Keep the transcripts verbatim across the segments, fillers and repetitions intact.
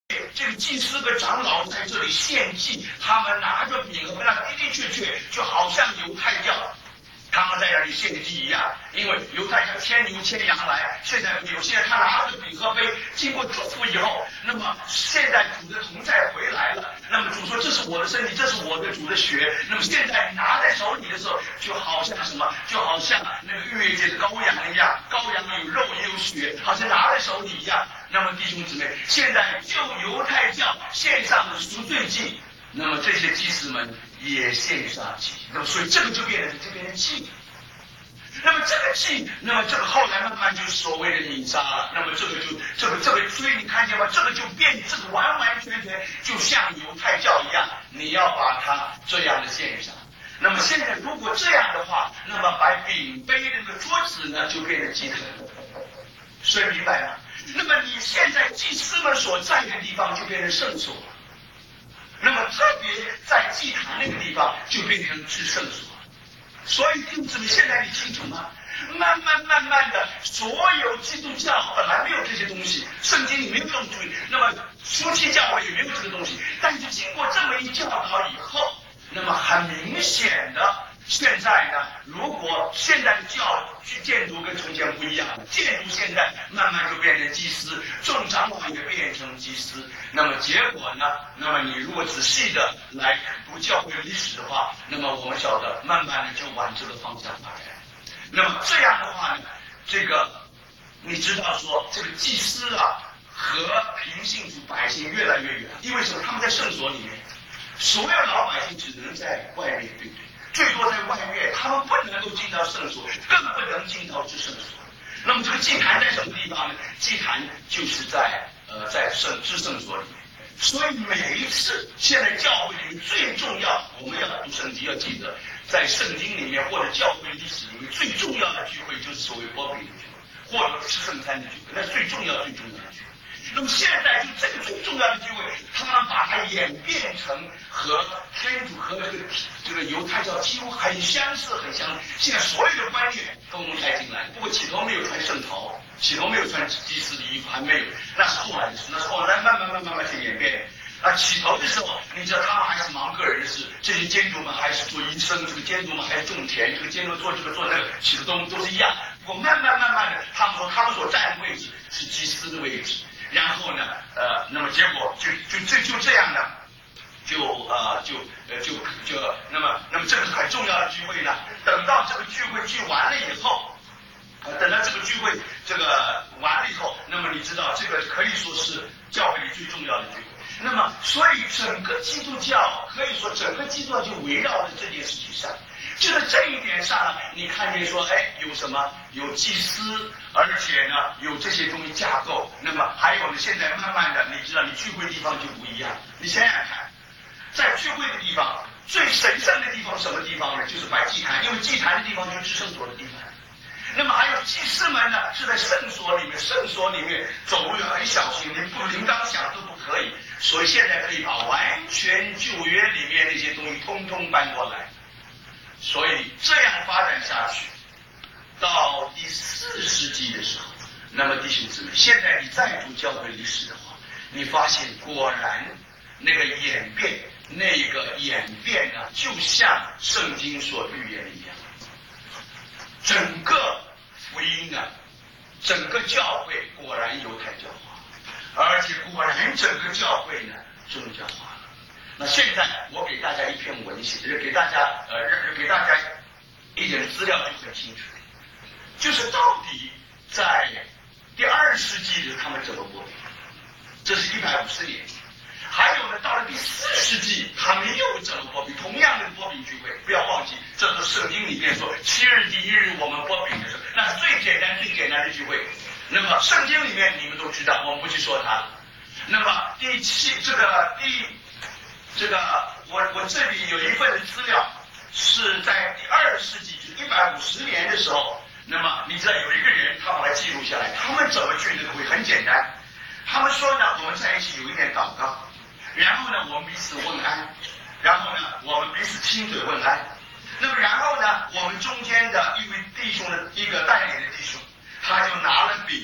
这个祭司和长老在这里献祭，他们拿着饼和那的的确确就好像犹太教他们在那里献祭一样，因为犹太教牵牛牵羊来，现在有些人他拿着饼和杯，经过祝福以后，那么现在主的同在回来了，那么主说这是我的身体，这是我的主的血，那么现在你拿在手里的时候，就好像什么，就好像那个逾越节的羔羊一样，羔羊有肉也有血，好像拿在手里一样。那么弟兄姊妹，现在就犹太教献上的赎罪祭，那么这些祭司们也献上祭，那么所以这个就变成这边的祭。那么这个祭，那么这个后来慢慢就是所谓的弥撒了。那么这个就这个这个，所以你看见吗？这个就变，这个完完全全就像犹太教一样，你要把它这样的献上。那么现在如果这样的话，那么把饼杯的那个桌子呢，就变成祭坛，所以明白吗？那么你现在祭司们所在的地方就变成圣所，那么特别在祭坛那个地方就变成至圣所。所以弟兄姊妹，现在你清楚吗？慢慢慢慢的，所有基督教本来没有这些东西，圣经里没有这种主义，那么初期教会也没有这个东西，但是经过这么一教导以后，那么很明显的，现在呢，如果现在的教去建筑跟从前不一样，建筑现在慢慢就变成祭司，众长老也变成祭司，那么结果呢？那么你如果仔细的来读教会历史的话，那么我们晓得，慢慢的就往这个方向发展。那么这样的话呢，这个你知道说，这个祭司啊和平信徒百姓越来越远，因为什么？他们在圣所里面，所有老百姓只能在外面，对不对？最多在外面，他们不能够进到圣所，更不能进到至圣所。那么这个祭坛在什么地方呢？祭坛就是在呃在圣至圣所里面。所以每一次现在教会里面最重要，我们要读圣经要记得，在圣经里面或者教会历史里面最重要的聚会就是所谓波比的聚会，或者吃圣餐的聚会，那是最重要最重要的聚会。那么现在就这个最重要的聚会，他们把它演变成和天主和这个这个犹太教几乎很相似很相似，现在所有的观念都能带进来。不过起头没有穿圣袍，起头没有穿祭司的衣服，还没有，那是后来的事，那是后来慢慢慢慢慢慢演变。啊，起头的时候，你知道他们还是忙个人的事，这些监督们还是做医生，这个监督们还是种田，这个监督做这个做那个，起头都都是一样。不过慢慢慢慢的，他们说他们所站的位置是祭司的位置。然后呢，呃，那么结果就就这就这样呢，就呃就呃就就那么那么这个是很重要的聚会呢。等到这个聚会聚完了以后，呃，等到这个聚会这个完了以后，那么你知道这个可以说是教会里最重要的聚会。那么所以整个基督教可以说整个基督教就围绕在这件事情上。就在这一点上呢，你看见说，哎，有什么？有祭司，而且呢，有这些东西架构。那么还有呢，现在慢慢的，你知道，你聚会地方就不一样。你想想看，在聚会的地方，最神圣的地方什么地方呢？就是摆祭坛，因为祭坛的地方就是至圣所的地方。那么还有祭司们呢，是在圣所里面，圣所里面走路要很小心，连不铃铛响都不可以。所以现在可以把完全旧约里面那些东西通通搬过来。所以这样发展下去，到第四世纪的时候，那么弟兄姊妹，现在你再读教会历史的话，你发现果然那个演变，那个演变呢，就像圣经所预言的一样，整个福音呢，整个教会果然犹太教化，而且果然整个教会呢宗教化。那现在我给大家一篇文献，给大家呃给大家一点资料就很清楚，就是到底在第二世纪的他们怎么播饼，这是一百五十年。还有呢，到了第四世纪，他们又怎么播饼？同样的播饼聚会，不要忘记，这是圣经里面说七日第一日我们播饼的时候，那是最简单最简单的聚会。那么圣经里面你们都知道，我们不去说它。那么第七这个第这个我我这里有一份的资料，是在第二世纪，就是一百五十年的时候。那么你知道有一个人，他把它记录下来，他们怎么聚那个会？很简单，他们说呢，我们在一起有一点祷告，然后呢，我们彼此问安，然后呢，我们彼此亲嘴问安。那么然后呢，我们中间的一位弟兄的一个带领的弟兄，他就拿了饼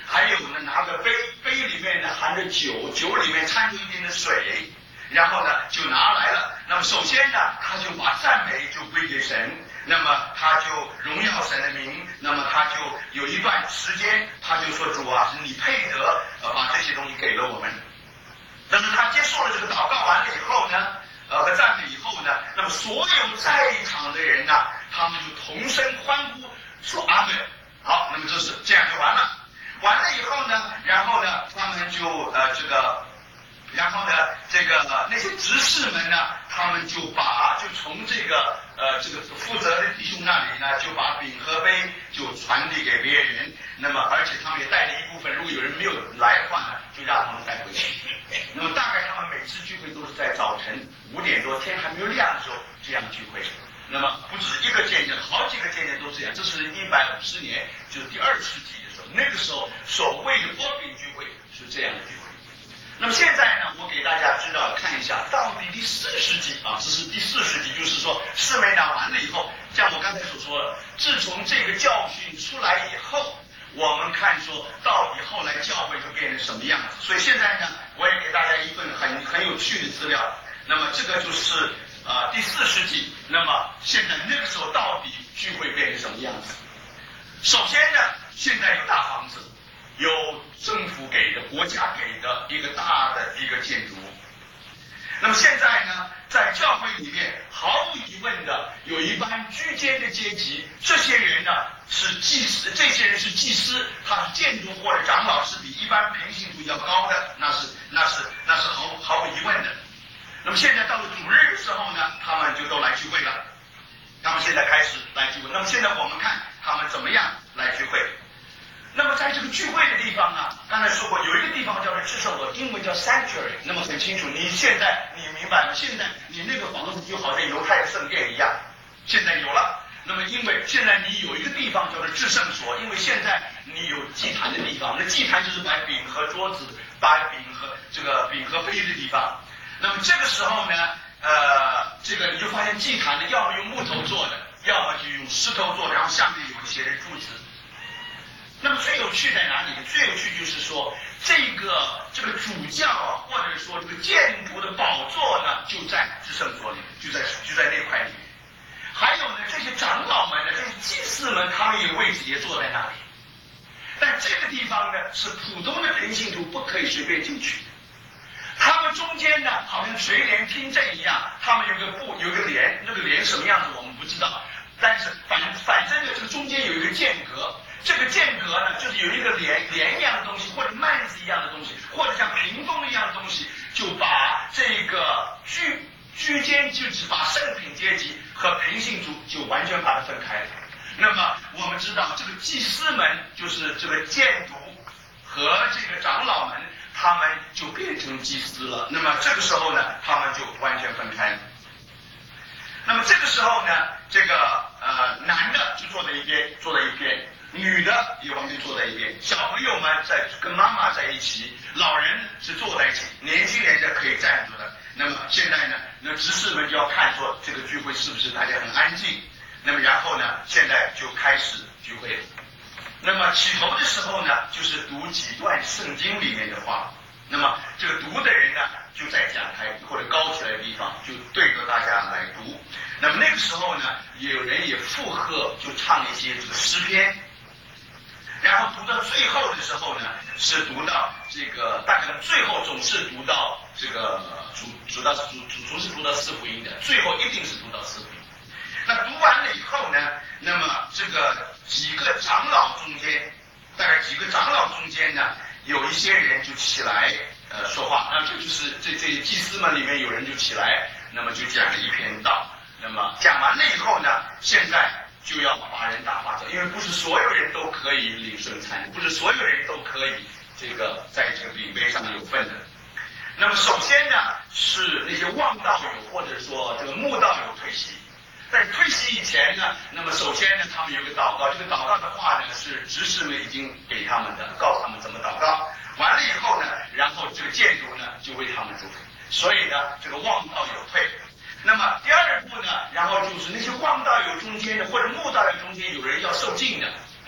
还有呢拿个杯，杯里面呢含着酒，酒里面掺着一点的水，然后呢就拿来了。那么首先呢，他就把赞美就归给神，那么他就荣耀神的名，那么他就有一段时间，他就说主啊，你配得呃把这些东西给了我们。但是他接受了这个祷告完了以后呢，呃和赞美以后呢，那么所有在场的人呢，他们就同声欢呼说阿门。好，那么这是这样就完了。完了以后呢，然后呢，他们就呃这个。然后呢，这个、呃、那些执事们呢，他们就把就从这个呃这个负责的弟兄那里呢，就把饼和杯就传递给别人。那么而且他们也带了一部分，如果有人没有来的话呢，就让他们带回去。那么大概他们每次聚会都是在早晨五点多天还没有亮的时候这样聚会。那么不止一个见证，好几个见证都这样。这是一百五十年，就是第二世纪的时候，那个时候所谓的波饼聚会是这样的聚会。那么现在呢，我给大家知道看一下，到底第四世纪啊，这是第四世纪，就是说四美党完了以后，像我刚才所说的，自从这个教训出来以后，我们看说到底后来教会就变成什么样子。所以现在呢，我也给大家一份很很有趣的资料。那么这个就是呃第四世纪，那么现在那个时候到底聚会变成什么样子？首先呢，现在有大房子。有政府给的、国家给的一个大的一个建筑物。那么现在呢，在教会里面，毫无疑问的有一班居间的阶级，这些人呢是祭司，这些人是祭司，他是建筑或者长老，是比一般平信徒要高的，那是那是那是毫毫无疑问的。那么现在到了主日的时候呢，他们就都来聚会了。他们现在开始来聚会。那么现在我们看他们怎么样来聚会。那么在这个聚会的地方呢，刚才说过有一个地方叫做至圣所，英文叫 sanctuary。那么很清楚，你现在你明白吗？现在你那个房子就好像犹太的圣殿一样，现在有了。那么因为现在你有一个地方叫做至圣所，因为现在你有祭坛的地方，那祭坛就是摆饼和桌子、摆饼和这个饼和杯的地方。那么这个时候呢，呃，这个你就发现祭坛呢，要么用木头做的，要么就用石头做的，然后下面有一些的柱子。那么最有趣在哪里？最有趣就是说，这个这个主教啊，或者说这个建筑的宝座呢，就在至圣所里，就在就在那块里面。还有呢，这些长老们呢，这些祭司们，他们有位置也坐在那里。但这个地方呢，是普通的平信徒不可以随便进去。他们中间呢，好像垂帘听政一样，他们有个布，有个帘，那个帘什么样子我们不知道。但是反反正呢，这个中间有一个间隔。这个间隔呢，就是有一个帘帘一样的东西，或者幔子一样的东西，或者像屏风一样的东西，就把这个居居间，就是把圣品阶级和平信徒就完全把它分开了。那么我们知道，这个祭司们就是这个建筑和这个长老们，他们就变成祭司了。那么这个时候呢，他们就完全分开了。那么这个时候呢，这个呃男的就坐在一边，坐在一边。女的也完全坐在一边，小朋友们在跟妈妈在一起，老人是坐在一起，年轻人是可以站着的。那么现在呢，那执事们就要看说这个聚会是不是大家很安静。那么然后呢，现在就开始聚会了。那么起头的时候呢，就是读几段圣经里面的话。那么这个读的人呢，就在讲台或者高起来的地方，就对着大家来读。那么那个时候呢，有人也附和，就唱一些这个诗篇。然后读到最后的时候呢，是读到这个大概最后总是读到这个主主到主主主是读到四福音的，最后一定是读到四福音。那读完了以后呢，那么这个几个长老中间，大概几个长老中间呢，有一些人就起来呃说话，那这就是这这些祭司们里面有人就起来，那么就讲了一篇道。那么讲完了以后呢，现在就要把人打发走，因为不是所有人都可以领圣餐，不是所有人都可以这个在这个饼杯上有份的。那么首先呢，是那些望道友或者说这个慕道友退席。在退席以前呢，那么首先呢，他们有个祷告，这个祷告的话呢，是执事们已经给他们的，告诉他们怎么祷告。完了以后呢，然后这个建筑呢就为他们祝福。所以呢，这个望道友退。那么第二步呢，然后就是那些望道友中间的或者慕道友中间有人要受禁的，那么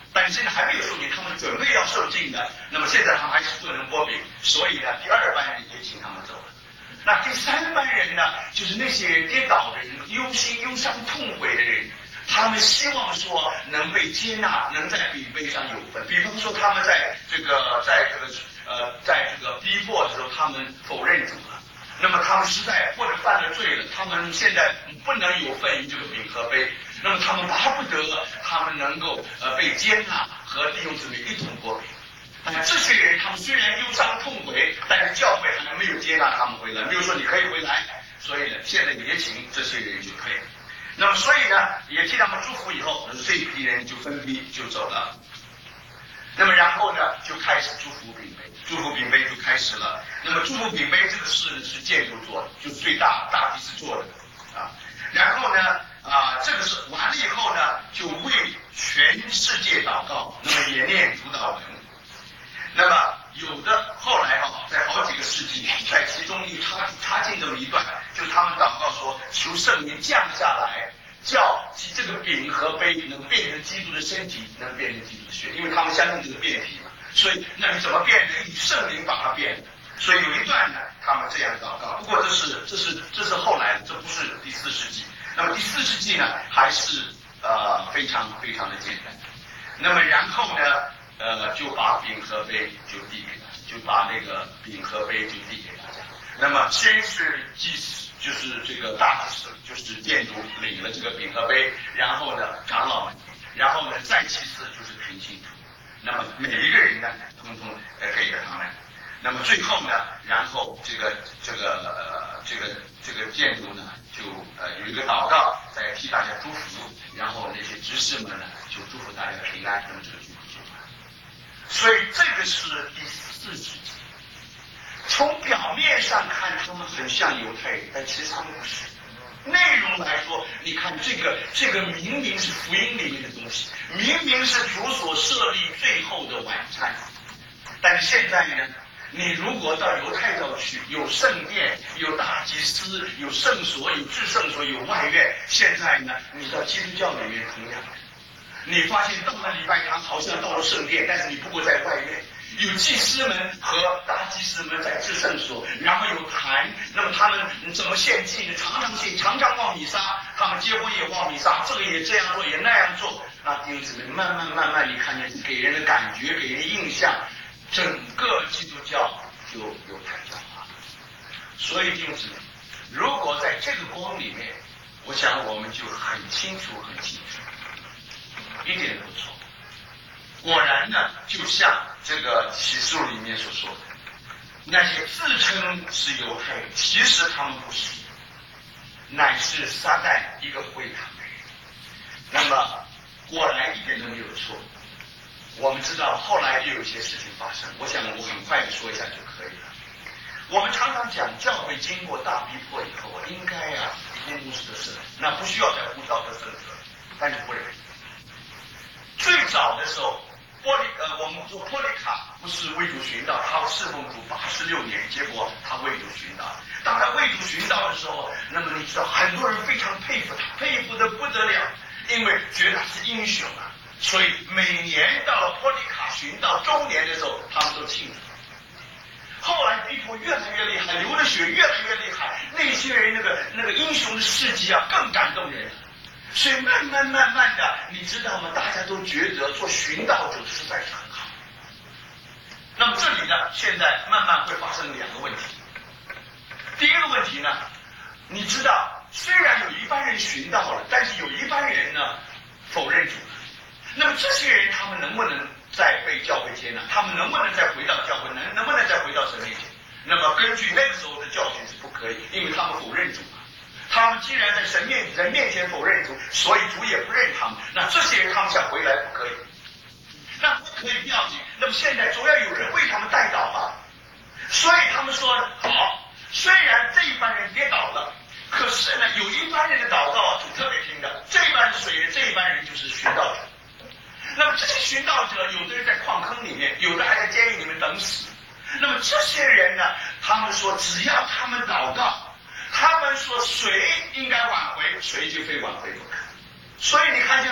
但是现在还没有受尽，他们准备要受尽的。那么现在他们还是不能剥饼，所以呢，第二班人也请他们走了。那第三班人呢，就是那些跌倒的人、忧心、忧伤、痛悔的人，他们希望说能被接纳，能在饼杯上有份。比方说，他们在这个在这个呃在这个逼迫的时候，他们否认主了。那么他们实在或者犯了罪了，他们现在不能有份于这个饼和杯。那么他们巴不得他们能够呃被接纳和弟兄姊妹一同剥饼。但这些人他们虽然忧伤痛悔，但是教会还没有接纳他们回来，没有说你可以回来，所以呢，现在也请这些人就可以。那么所以呢，也替他们祝福以后，这一批人就分批就走了。那么然后呢，就开始祝福饼杯，祝福饼杯就开始了。那么祝福饼杯这个事呢，是建筑做的，就是最大大祭司做的啊。然后呢，啊，这个是完了以后呢，就为全世界祷告，那么也念主祷文。那么有的后来啊，在好几个世纪，在其中一插插进这么一段，就是他们祷告说，求圣灵降下来，叫这个饼和杯能变成基督的身体，能变成基督的血，因为他们相信这个变体嘛。所以那你怎么变呢？以圣灵把它变的。所以有一段呢，他们这样祷告。不过这是这是这是后来的，这不是第四世纪。那么第四世纪呢，还是呃非常非常的简单。那么然后呢？呃，就把饼和杯就递给他，就把那个饼和杯就递给大家。那么先是祭司，就是这个大祭司，就是建筑领了这个饼和杯，然后呢长老们，然后呢再其次就是平信徒。那么每一个人呢，通通呃给了他们。那么最后呢，然后这个这个呃这个这个建筑呢，就呃有一个祷告，在替大家祝福，然后那些执事们呢，就祝福大家平安，那么这个就。所以这个是第四世纪。从表面上看，他们很像犹太人，但其实他们不是。内容来说，你看这个这个明明是福音里面的东西，明明是主所设立最后的晚餐，但是现在呢，你如果到犹太教去，有圣殿，有大祭司，有圣所，有至圣所，有外院。现在呢，你到基督教里面同样的。你发现到了礼拜堂好像到了圣殿，但是你不过在外面，有祭司们和大祭司们在至圣所，然后有坛，那么他们怎么献祭呢？常常献，常常望弥撒，他们结婚也望弥撒，这个也这样做，也那样做。那弟兄姊妹，慢慢慢慢，你看见给人的感觉，给人的印象，整个基督教就犹太教化。所以弟兄姊妹，如果在这个光里面，我想我们就很清楚，很清楚。一点都不错。果然呢，就像这个启示录里面所说的，那些自称是犹太人，其实他们不是，乃是撒旦一个会堂的人。那么果然一点都没有错。我们知道后来又有一些事情发生，我想我很快的说一下就可以了。我们常常讲教会经过大逼迫以后，应该啊不牧师的事，那不需要再呼召的圣者，但是不然。最早的时候，波利呃，我们说波利卡不是为主寻道，他侍奉主八十六年，结果他为主寻道。当他为主寻道的时候，那么你知道很多人非常佩服他，佩服的不得了，因为觉得他是英雄啊。所以每年到了波利卡寻道周年的时候，他们都庆祝。后来逼迫越来越厉害，流的血越来越厉害，那些人那个那个英雄的事迹啊，更感动人。所以慢慢慢慢的，你知道吗？大家都觉得做寻道者实在是很好。那么这里呢，现在慢慢会发生两个问题。第一个问题呢，你知道，虽然有一般人寻道了，但是有一般人呢否认主。那么这些人，他们能不能再被教会接纳？他们能不能再回到教会？能能不能再回到神面前？那么根据那个时候的教训是不可以，因为他们否认主。他们既然在神面人面前否认主，所以主也不认他们。那这些人他们想回来不可以，那不可以不要紧。那么现在总要有人为他们代祷吧。所以他们说好，虽然这一班人跌倒了，可是呢，有一班人的祷告主特别听的，这一班是谁人？这一班人就是寻道者。那么这些寻道者，有的人在矿坑里面，有的还在监狱里面等死。那么这些人呢，他们说只要他们祷告。他们说谁应该挽回，谁就非挽回不可。所以你看见吗？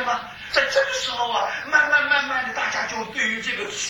在这个时候啊，慢慢慢慢的，大家就对于这个